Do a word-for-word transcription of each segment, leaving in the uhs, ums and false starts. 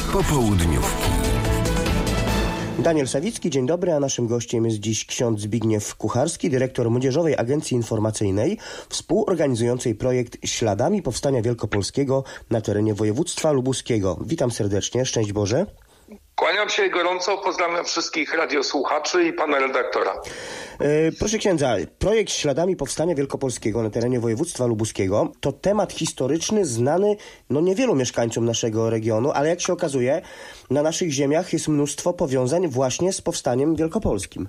Popołudniówki. Daniel Sawicki, dzień dobry, a naszym gościem jest dziś ksiądz Zbigniew Kucharski, dyrektor Młodzieżowej Agencji Informacyjnej, współorganizującej projekt Śladami Powstania Wielkopolskiego na terenie województwa lubuskiego. Witam serdecznie, szczęść Boże. Kłaniam się gorąco, pozdrawiam wszystkich radiosłuchaczy i pana redaktora. E, proszę księdza, projekt Śladami Powstania Wielkopolskiego na terenie województwa lubuskiego to temat historyczny znany no niewielu mieszkańcom naszego regionu, ale jak się okazuje, na naszych ziemiach jest mnóstwo powiązań właśnie z powstaniem wielkopolskim.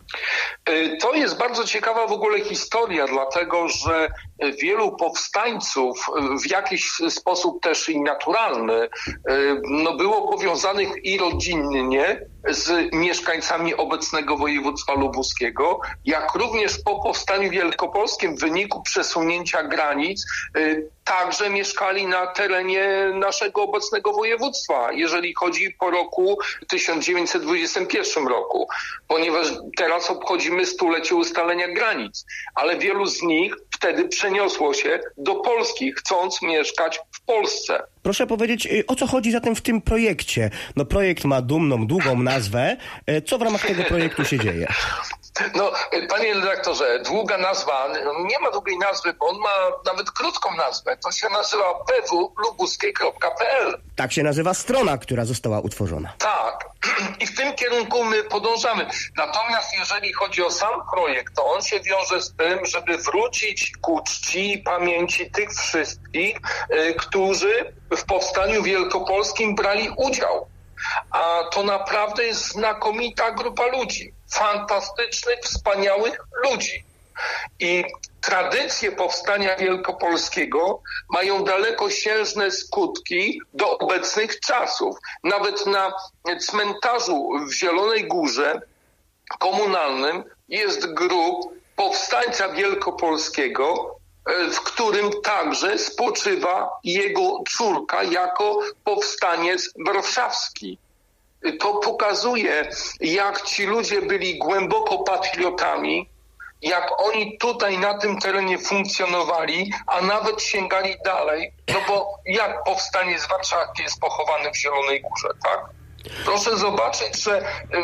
To jest bardzo ciekawa w ogóle historia, dlatego że wielu powstańców w jakiś sposób też i naturalny no było powiązanych i rodzinnie z mieszkańcami obecnego województwa lubuskiego, jak również po powstaniu wielkopolskim w wyniku przesunięcia granic także mieszkali na terenie naszego obecnego województwa, jeżeli chodzi po roku tysiąc dziewięćset dwudziestym pierwszym roku, ponieważ teraz obchodzimy stulecie ustalenia granic, ale wielu z nich wtedy przeniosło się do Polski, chcąc mieszkać w Polsce. Proszę powiedzieć, o co chodzi zatem w tym projekcie? No projekt ma dumną, długą nazwę. Co w ramach tego projektu się dzieje? No, panie redaktorze, długa nazwa, nie ma długiej nazwy, bo on ma nawet krótką nazwę. To się nazywa p w lubuskie kropka p l. Tak się nazywa strona, która została utworzona. Tak. I w tym kierunku my podążamy. Natomiast jeżeli chodzi o sam projekt, to on się wiąże z tym, żeby wrócić ku czci i pamięci tych wszystkich, y, którzy w powstaniu wielkopolskim brali udział. A to naprawdę jest znakomita grupa ludzi. Fantastycznych, wspaniałych ludzi. I tradycje powstania wielkopolskiego mają dalekosiężne skutki do obecnych czasów. Nawet na cmentarzu w Zielonej Górze komunalnym jest grób powstańca wielkopolskiego, w którym także spoczywa jego córka jako powstaniec warszawski. To pokazuje, jak ci ludzie byli głęboko patriotami, jak oni tutaj na tym terenie funkcjonowali, a nawet sięgali dalej, no bo jak powstaniec warszawski jest pochowany w Zielonej Górze, tak? Proszę zobaczyć, że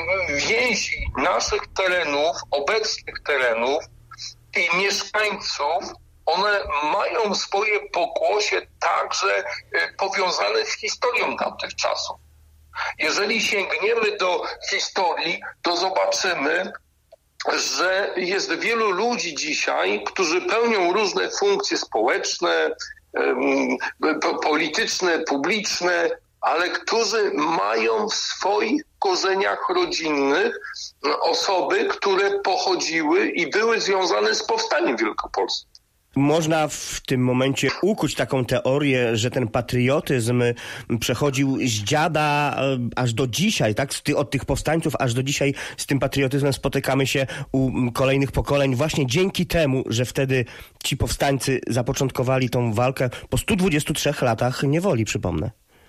więzi naszych terenów, obecnych terenów i mieszkańców, one mają swoje pokłosie także powiązane z historią tamtych czasów. Jeżeli sięgniemy do historii, to zobaczymy, że jest wielu ludzi dzisiaj, którzy pełnią różne funkcje społeczne, polityczne, publiczne, ale którzy mają w swoich korzeniach rodzinnych osoby, które pochodziły i były związane z powstaniem wielkopolskim. Można w tym momencie ukuć taką teorię, że ten patriotyzm przechodził z dziada aż do dzisiaj, tak? Od tych powstańców aż do dzisiaj z tym patriotyzmem spotykamy się u kolejnych pokoleń właśnie dzięki temu, że wtedy ci powstańcy zapoczątkowali tą walkę po stu dwudziestu trzech latach niewoli, przypomnę.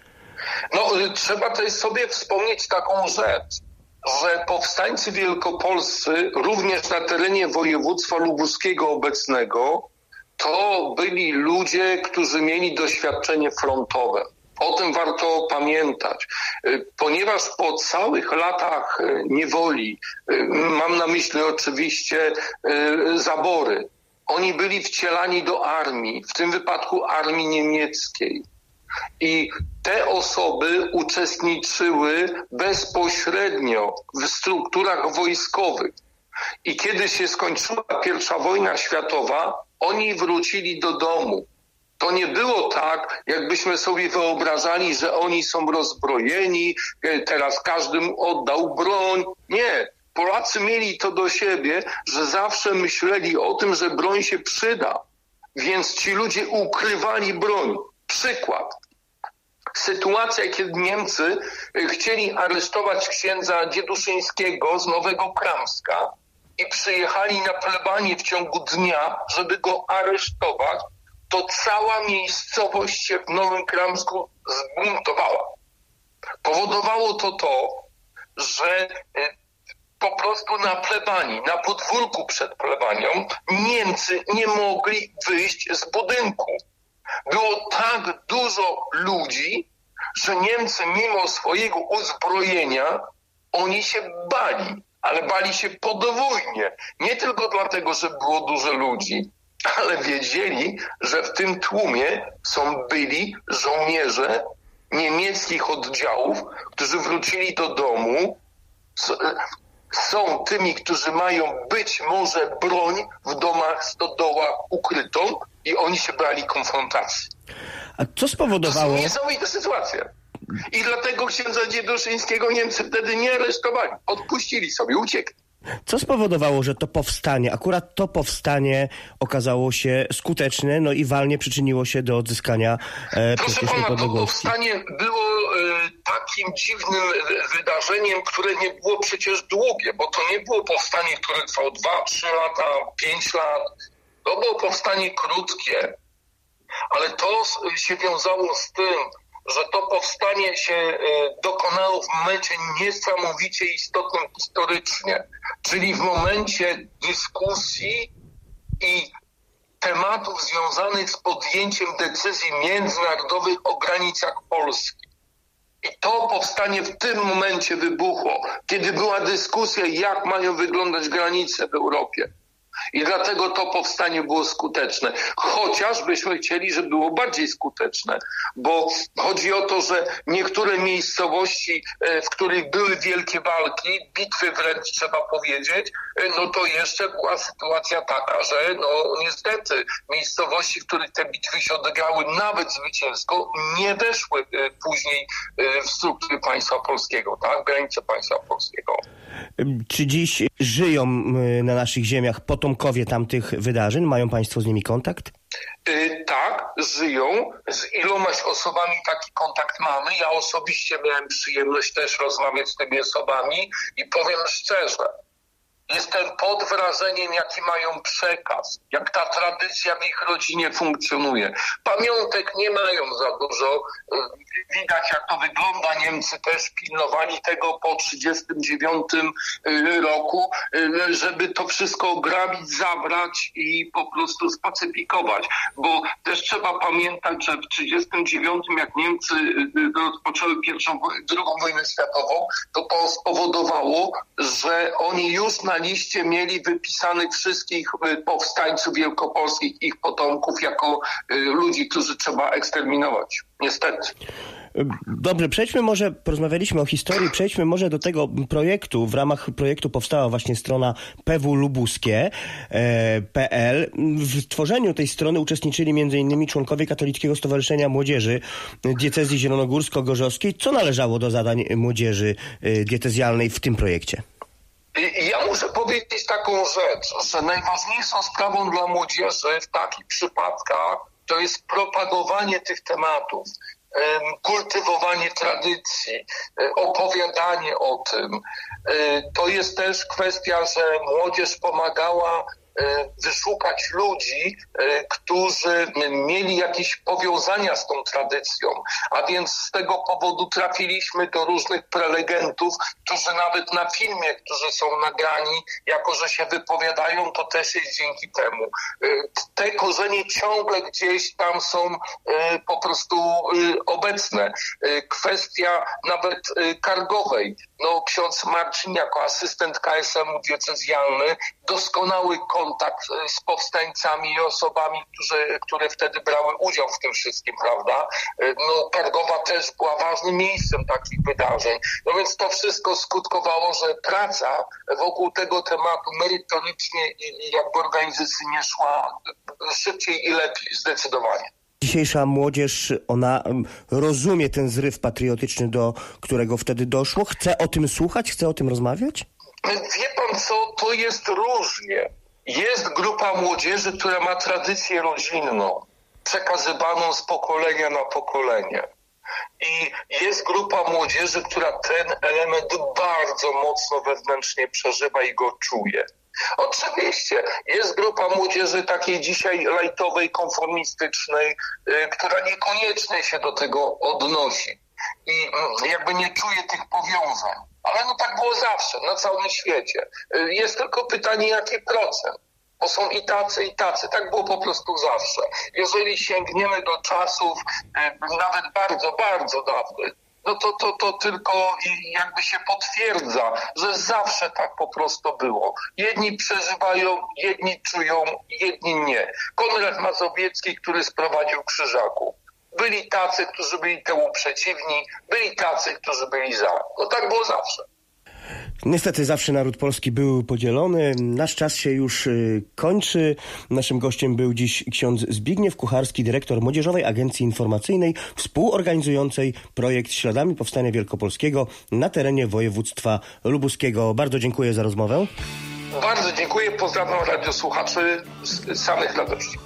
No, trzeba też sobie wspomnieć taką rzecz, że powstańcy wielkopolscy również na terenie województwa lubuskiego obecnego to byli ludzie, którzy mieli doświadczenie frontowe. O tym warto pamiętać, ponieważ po całych latach niewoli, mam na myśli oczywiście zabory, oni byli wcielani do armii, w tym wypadku armii niemieckiej. I te osoby uczestniczyły bezpośrednio w strukturach wojskowych. I kiedy się skończyła pierwsza wojna światowa, oni wrócili do domu. To nie było tak, jakbyśmy sobie wyobrażali, że oni są rozbrojeni, teraz każdy oddał broń. Nie. Polacy mieli to do siebie, że zawsze myśleli o tym, że broń się przyda. Więc ci ludzie ukrywali broń. Przykład. Sytuacja, kiedy Niemcy chcieli aresztować księdza Dzieduszyńskiego z Nowego Kramska i przyjechali na plebanię w ciągu dnia, żeby go aresztować, to cała miejscowość się w Nowym Kramsku zbuntowała. Powodowało to to, że po prostu na plebanii, na podwórku przed plebanią Niemcy nie mogli wyjść z budynku. Było tak dużo ludzi, że Niemcy mimo swojego uzbrojenia, oni się bali, ale bali się podwójnie. Nie tylko dlatego, że było dużo ludzi, ale wiedzieli, że w tym tłumie są byli żołnierze niemieckich oddziałów, którzy wrócili do domu, są tymi, którzy mają być może broń w domach, stodołach ukrytą i oni się bali konfrontacji. A co spowodowało... To jest niesamowita sytuacja. I dlatego księdza Dzieduszyńskiego Niemcy wtedy nie aresztowali. Odpuścili sobie, uciekli. Co spowodowało, że to powstanie, akurat to powstanie okazało się skuteczne, no i walnie przyczyniło się do odzyskania e, Proszę pana, to powstanie było e, takim dziwnym wydarzeniem, które nie było przecież długie, bo to nie było powstanie, które trwało dwa, trzy lata, pięć lat. To było powstanie krótkie, ale to się wiązało z tym, że to powstanie się dokonało w momencie niesamowicie istotnym historycznie, czyli w momencie dyskusji i tematów związanych z podjęciem decyzji międzynarodowych o granicach Polski. I to powstanie w tym momencie wybuchło, kiedy była dyskusja, jak mają wyglądać granice w Europie. I dlatego to powstanie było skuteczne. Chociaż byśmy chcieli, żeby było bardziej skuteczne, bo chodzi o to, że niektóre miejscowości, w których były wielkie walki, bitwy wręcz trzeba powiedzieć, no to jeszcze była sytuacja taka, że no niestety miejscowości, w których te bitwy się odegrały nawet zwycięsko, nie weszły później w struktury państwa polskiego, tak? Granice państwa polskiego. Czy dziś żyją na naszych ziemiach potomkowie tamtych wydarzeń? Mają państwo z nimi kontakt? Yy, tak, żyją. Z ilomaś osobami taki kontakt mamy. Ja osobiście miałem przyjemność też rozmawiać z tymi osobami i powiem szczerze, jestem pod wrażeniem, jaki mają przekaz, jak ta tradycja w ich rodzinie funkcjonuje. Pamiątek nie mają za dużo. Widać, jak to wygląda. Niemcy też pilnowali tego po trzydziestym dziewiątym roku, żeby to wszystko ograbić, zabrać i po prostu spacyfikować. Bo też trzeba pamiętać, że w trzydziestym dziewiątym, jak Niemcy rozpoczęły pierwszą, drugą wojnę światową, to to spowodowało, że oni już na liście mieli wypisanych wszystkich powstańców wielkopolskich, ich potomków jako ludzi, którzy trzeba eksterminować. Niestety. Dobrze, przejdźmy może, porozmawialiśmy o historii, przejdźmy może do tego projektu. W ramach projektu powstała właśnie strona P W Lubuskie kropka P L. W tworzeniu tej strony uczestniczyli między innymi członkowie Katolickiego Stowarzyszenia Młodzieży Diecezji Zielonogórsko-Gorzowskiej. Co należało do zadań młodzieży diecezjalnej w tym projekcie? Ja muszę powiedzieć taką rzecz, że najważniejszą sprawą dla młodzieży w takich przypadkach to jest propagowanie tych tematów, kultywowanie tradycji, opowiadanie o tym. To jest też kwestia, że młodzież pomagała wyszukać ludzi, którzy mieli jakieś powiązania z tą tradycją, a więc z tego powodu trafiliśmy do różnych prelegentów, którzy nawet na filmie, którzy są nagrani, jako że się wypowiadają, to też jest dzięki temu. Te korzenie ciągle gdzieś tam są po prostu obecne. Kwestia nawet Kargowej. No, ksiądz Marcin jako asystent K S M u diecezjalny, doskonały kontakt z powstańcami i osobami, które, które wtedy brały udział w tym wszystkim, prawda? No, Kargowa też była ważnym miejscem takich wydarzeń. No więc to wszystko skutkowało, że praca wokół tego tematu merytorycznie i, i jakby organizacyjnie szła szybciej i lepiej, zdecydowanie. Dzisiejsza młodzież, ona rozumie ten zryw patriotyczny, do którego wtedy doszło? Chce o tym słuchać? Chce o tym rozmawiać? Wie pan co, to jest różnie. Jest grupa młodzieży, która ma tradycję rodzinną, przekazywaną z pokolenia na pokolenie. I jest grupa młodzieży, która ten element bardzo mocno wewnętrznie przeżywa i go czuje. Oczywiście jest grupa młodzieży takiej dzisiaj lajtowej, konformistycznej, y, która niekoniecznie się do tego odnosi i y, jakby nie czuje tych powiązań. Ale no tak było zawsze, na całym świecie. Y, jest tylko pytanie, jaki procent. Bo są i tacy, i tacy. Tak było po prostu zawsze. Jeżeli sięgniemy do czasów e, nawet bardzo, bardzo dawnych, no to, to, to tylko jakby się potwierdza, że zawsze tak po prostu było. Jedni przeżywają, jedni czują, jedni nie. Konrad Mazowiecki, który sprowadził Krzyżaków. Byli tacy, którzy byli temu przeciwni, byli tacy, którzy byli za. No tak było zawsze. Niestety zawsze naród polski był podzielony. Nasz czas się już y, kończy. Naszym gościem był dziś ksiądz Zbigniew Kucharski, dyrektor Młodzieżowej Agencji Informacyjnej, współorganizującej projekt Śladami Powstania Wielkopolskiego na terenie województwa lubuskiego. Bardzo dziękuję za rozmowę. Bardzo dziękuję. Pozdrawiam radiosłuchaczy z samych radości.